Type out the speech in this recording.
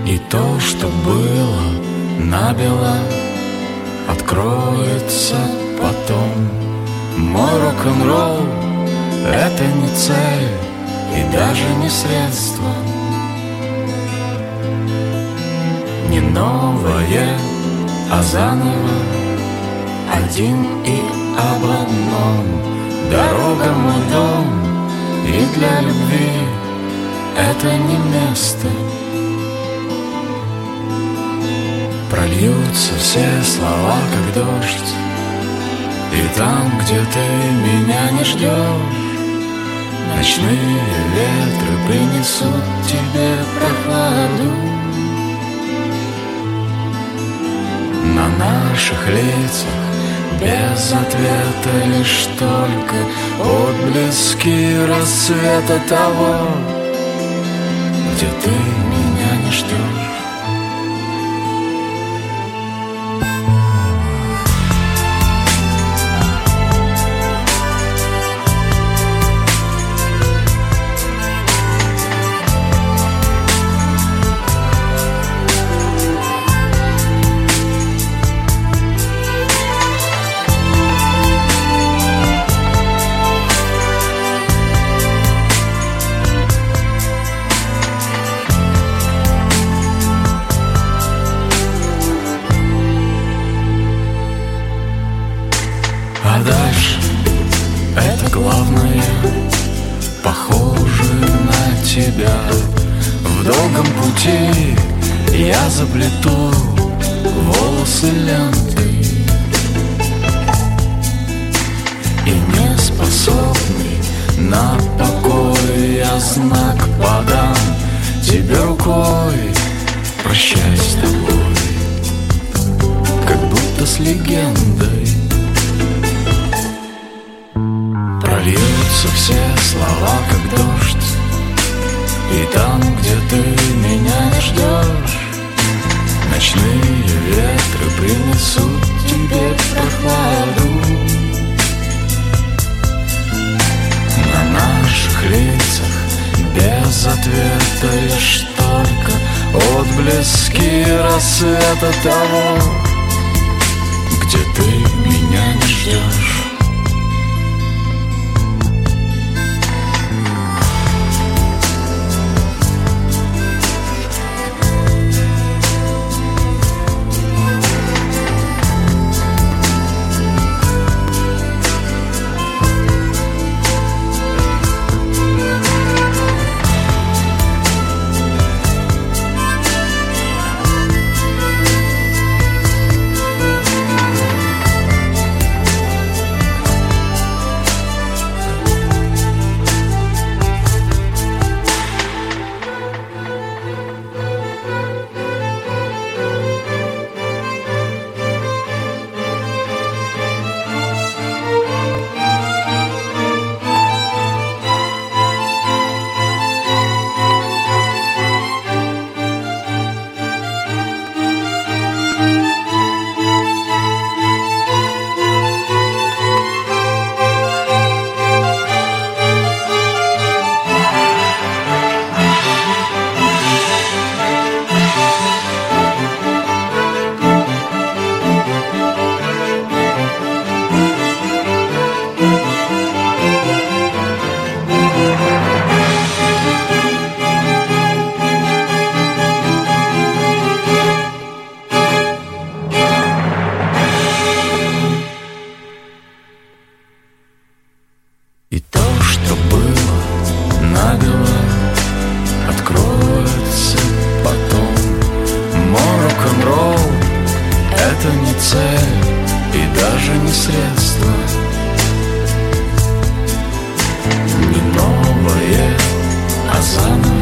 И то, что было набело, откроется потом. Мой рок-н-ролл — это не цель и даже не средство, не новое, а заново, один и об одном. Дорога — мой дом, и для любви это не место. Прольются все слова, как дождь, и там, где ты меня не ждешь, ночные ветры принесут тебе прохладу. На наших лицах без ответа лишь только отблески рассвета того, где ты меня не ждешь. А дальше это главное, похоже на тебя. В долгом пути я заплету волосы лентой, и не способный на покой я знак подам тебе рукой. Прощай с тобой, как будто с легендой. Прольются все слова, как дождь, и там, где ты меня не ждешь, ночные ветры принесут тебе прохладу. На наших лицах без ответа лишь только отблески рассвета того, где ты меня не ждешь. И то, что было набело, откроется потом. Мой рок-н-ролл — это не цель и даже не средство, не новое, а заново.